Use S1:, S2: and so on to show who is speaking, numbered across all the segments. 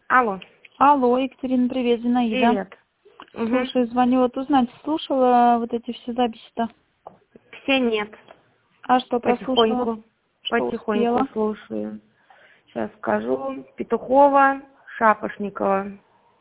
S1: Алло.
S2: Алло, Екатерина, привет, Зинаида.
S1: Привет.
S2: Слушай, звоню, вот узнать, слушала вот эти все записи-то?
S1: Все нет.
S2: А что прослушала?
S1: Потихоньку.
S2: Что
S1: Потихоньку
S2: успела?
S1: слушаю. Сейчас скажу. Петухова, Шапошникова.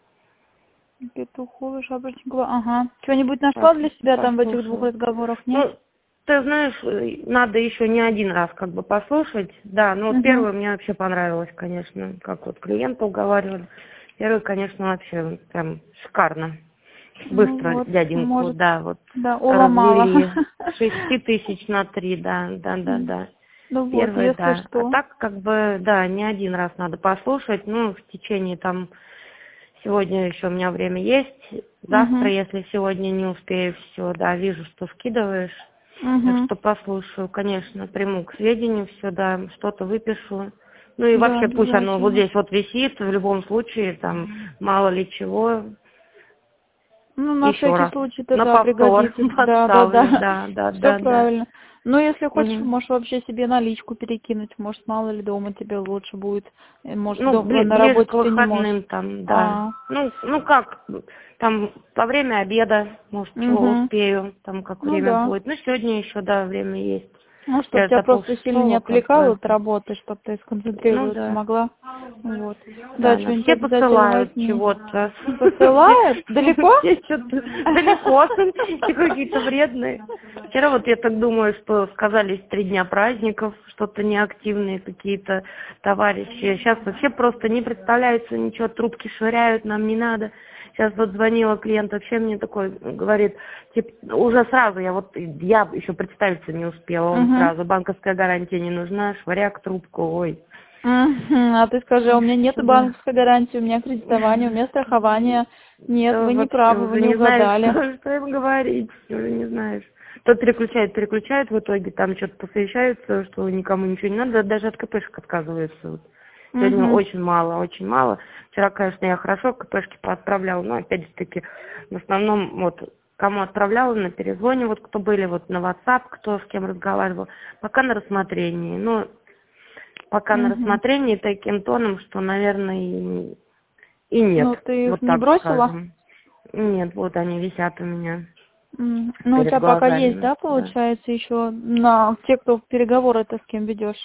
S2: Петухова, Шапошникова, ага. Что-нибудь нашла для себя там в этих двух разговорах, нет?
S1: Ну, ты знаешь, надо еще не один раз как бы послушать. Да, ну вот первый мне вообще понравилось, конечно, как вот клиента уговаривали. Первый, конечно, вообще прям шикарно. Быстро
S2: Ну вот,
S1: дяденьку,
S2: может,
S1: да, вот
S2: да, уломала.
S1: развели. С 6000 на 3, да.
S2: Ну вот,
S1: Первый,
S2: если
S1: да. А
S2: что.
S1: так, как бы, да, не один раз надо послушать. Ну, в течение там, сегодня еще у меня время есть. Завтра, если сегодня не успею все, да, вижу, что скидываешь. Так что послушаю, конечно, приму к сведению все, да, что-то выпишу. Ну и
S2: Да,
S1: вообще пусть оно вот
S2: обязательно.
S1: здесь вот висит, в любом случае, там, мало ли чего.
S2: Ну, на
S1: Еще
S2: всякий
S1: раз.
S2: случай-то,
S1: На
S2: да,
S1: повтор
S2: пригодится.
S1: подставлю,
S2: Да. Все
S1: да.
S2: правильно. Ну, если хочешь,
S1: Мгм.
S2: можешь вообще себе наличку перекинуть. Может, мало ли дома тебе лучше будет. Может,
S1: Ну,
S2: на
S1: ближе к
S2: работе ты не можешь.
S1: выходным там, да. Ну как, там во время обеда, может, чего
S2: Угу.
S1: успею, там как
S2: Ну,
S1: время
S2: да.
S1: будет. Ну, сегодня еще, да, время есть.
S2: Ну, чтобы
S1: Я
S2: тебя
S1: до
S2: просто сильно не
S1: 5:30 как
S2: отвлекало
S1: бы.
S2: от работы, чтобы ты
S1: Ну,
S2: сконцентрироваться
S1: да.
S2: могла. Вот. Да,
S1: Да, но
S2: что-нибудь
S1: все
S2: обязательно
S1: посылают
S2: возьми.
S1: чего-то.
S2: Посылают? Далеко?
S1: Все что-то далеко, все какие-то вредные. Вчера вот я так думаю, что сказались 3 дня праздников, что-то неактивные какие-то товарищи. Сейчас вообще просто не представляются ничего, трубки швыряют, нам не надо. Сейчас вот звонила клиент, вообще мне такой говорит, типа, уже сразу, я еще представиться не успела, он сразу, банковская гарантия не нужна, швыряк трубку, ой.
S2: А ты скажи, у меня нет
S1: Да.
S2: банковской гарантии, у меня кредитование, у меня страхование. Нет, вы не
S1: Вообще
S2: правы, вы
S1: уже
S2: не
S1: не знаешь,
S2: угадали.
S1: что им говорить, уже не знаешь. То переключают, в итоге там что-то посовещаются, что никому ничего не надо, даже от КПшек отказываются. Вот. Сегодня очень мало. Вчера, конечно, я хорошо КПшки поотправляла, но опять же таки, в основном, вот, кому отправляла на перезвоне, вот кто были, вот на WhatsApp, кто с кем разговаривал, пока на рассмотрении. Ну, пока на рассмотрении таким тоном, что, наверное, и нет,
S2: Ну, ты их
S1: вот
S2: не
S1: так
S2: бросила?
S1: скажем. Нет, вот они висят у меня
S2: Ну, у
S1: перед
S2: тебя пока есть,
S1: глазами,
S2: да,
S1: да.
S2: получается, еще на те, кто переговоры-то с кем ведешь?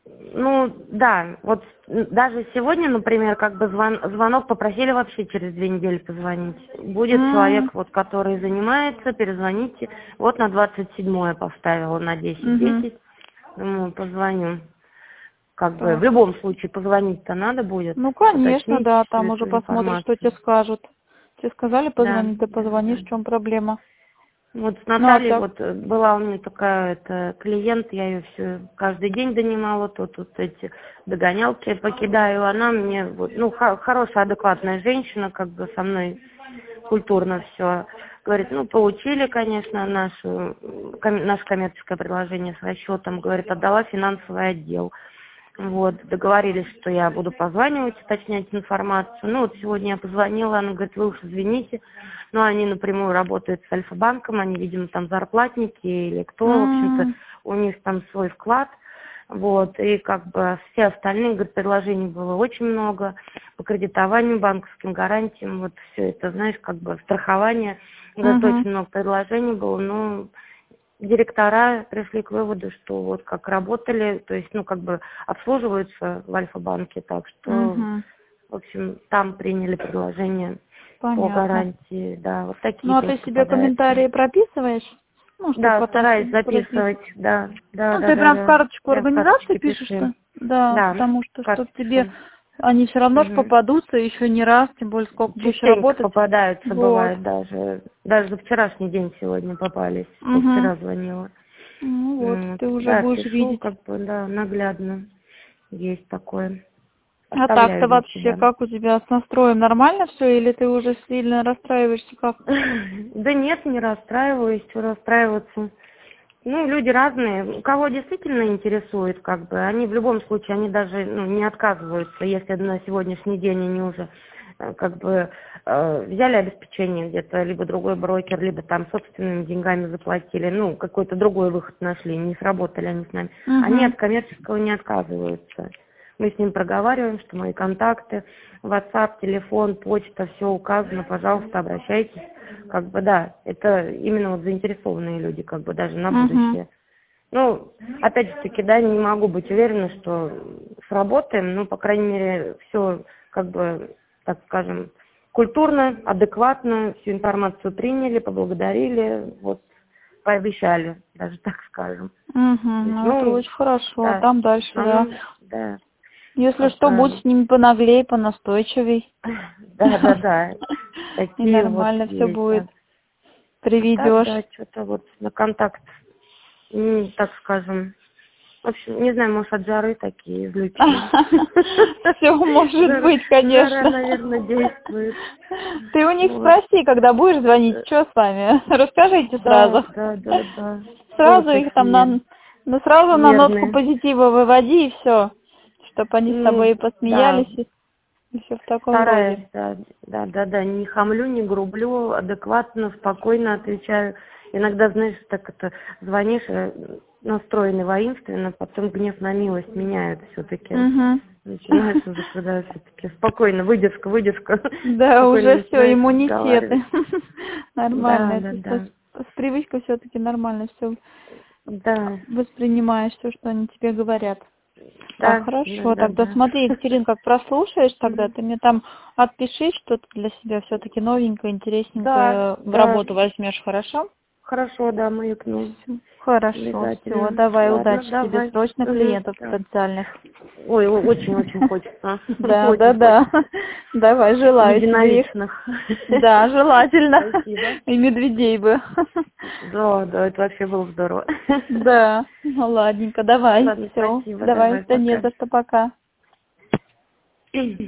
S1: Ну, да, вот даже сегодня, например, как бы звонок попросили вообще через 2 недели позвонить. Будет человек, вот, который занимается, перезвоните. Вот на 27-е поставила, на 10:10. Думаю, позвоню. Как бы в
S2: Так.
S1: любом случае позвонить-то надо будет,
S2: Ну, конечно,
S1: уточнить
S2: да,
S1: всю
S2: там уже
S1: эту
S2: посмотришь, что тебе
S1: информацию.
S2: скажут. Тебе сказали
S1: Да.
S2: позвонить, ты позвонишь, в чем проблема.
S1: Вот с
S2: Ну, а
S1: Натальей
S2: так,
S1: вот была у меня такая клиент, я ее все каждый день донимала, тут вот эти догонялки покидаю, она мне вот, ну, хорошая, адекватная женщина, как бы со мной культурно все. Говорит, ну, получили, конечно, наше коммерческое предложение с расчетом, говорит, отдала финансовый отдел. Вот, договорились, что я буду позванивать, уточнять информацию. Ну, вот сегодня я позвонила, она говорит, вы уж извините, но они напрямую работают с Альфа-банком, они, видимо, там зарплатники или кто, в общем-то, у них там свой вклад. Вот, и как бы все остальные, говорит, предложений было очень много по кредитованию, банковским гарантиям, вот все это, знаешь, как бы страхование, говорит, очень много предложений было, но директора пришли к выводу, что вот как работали, то есть, ну, как бы обслуживаются в Альфа-банке, так что, в общем, там приняли предложение по
S2: понятно.
S1: гарантии, да, вот
S2: Ну,
S1: такие
S2: а ты
S1: тоже
S2: себе
S1: попадаются.
S2: комментарии прописываешь? Ну, чтобы
S1: Да,
S2: потом
S1: стараюсь
S2: прописывать.
S1: записывать, да.
S2: Ну, ты прям в карточку
S1: Я в
S2: организации
S1: карточке
S2: пишешь,
S1: пишу.
S2: что? Да,
S1: Да,
S2: потому что,
S1: в
S2: чтоб
S1: карточке
S2: тебе,
S1: пишу.
S2: они все равно ж
S1: Мгм.
S2: попадутся еще не раз, тем более сколько будешь
S1: Частенько
S2: работать.
S1: попадаются,
S2: Вот.
S1: бывает даже за вчерашний день сегодня попались, кто
S2: Угу.
S1: вчера звонила.
S2: Ну вот,
S1: Вот.
S2: ты уже
S1: Да,
S2: будешь
S1: пишу,
S2: видеть.
S1: как бы, да, наглядно есть такое.
S2: А так-то
S1: Оставляю для
S2: вообще,
S1: себя.
S2: как у тебя с настроем, нормально все, или ты уже сильно расстраиваешься, как?
S1: Да нет, не расстраиваюсь, что расстраиваться. Ну, люди разные. Кого действительно интересует, как бы, они в любом случае, они даже не отказываются, если на сегодняшний день они уже как бы взяли обеспечение где-то, либо другой брокер, либо там собственными деньгами заплатили, ну, какой-то другой выход нашли, не сработали они с нами. Они от коммерческого не отказываются. Мы с ним проговариваем, что мои контакты, WhatsApp, телефон, почта, все указано, пожалуйста, обращайтесь. Как бы да, это именно вот заинтересованные люди, как бы даже на будущее. Ну, опять же таки, да, не могу быть уверена, что сработаем, но, по крайней мере, все, как бы, так скажем, культурно, адекватно, всю информацию приняли, поблагодарили, вот, пообещали, даже так скажем.
S2: Ну, это очень хорошо,
S1: да,
S2: там дальше, да.
S1: Да.
S2: Если что, будь с ними понаглей, понастойчивей.
S1: Да.
S2: И
S1: Такие
S2: нормально
S1: вот
S2: все
S1: есть,
S2: будет.
S1: да.
S2: Приведешь.
S1: Да, что-то вот на контакт, так скажем. В общем, не знаю, может, от жары такие излучения.
S2: Все может быть, конечно.
S1: Жара, наверное, действует.
S2: Ты у них спроси, когда будешь звонить, что с вами? Расскажите сразу.
S1: Да.
S2: Сразу их там сразу на нотку
S1: нервные.
S2: позитива выводи и все. Чтобы они с тобой и посмеялись, и все в таком
S1: Стараюсь,
S2: роде.
S1: да. Не хамлю, не грублю, адекватно, спокойно отвечаю. Иногда, знаешь, так это звонишь, настроенный воинственно, потом гнев на милость меняют все-таки. Начинаешь уже, когда все-таки спокойно, выдержка.
S2: Да, уже все, иммунитет.
S1: разговаривать.
S2: Нормально.
S1: Да.
S2: С привычкой все-таки нормально все.
S1: Да.
S2: Воспринимаешь все, что они тебе говорят.
S1: Да,
S2: хорошо.
S1: да.
S2: Тогда смотри, Екатерин, как прослушаешь, тогда ты мне там отпиши, что ты для себя все-таки новенькое, интересненькое в работу возьмешь, хорошо?
S1: Хорошо, да, маякну.
S2: Хорошо, все, давай,
S1: Ладно,
S2: удачи тебе, срочно клиентов
S1: да.
S2: потенциальных.
S1: Ой, очень хочется.
S2: Да. Давай, желаю тебе их.
S1: Единоличных.
S2: Да, желательно.
S1: Спасибо.
S2: И медведей бы.
S1: Да, это вообще было здорово.
S2: Да, ну ладненько, давай.
S1: Ладно,
S2: Все,
S1: спасибо,
S2: давай, да не
S1: пока.
S2: за что, пока.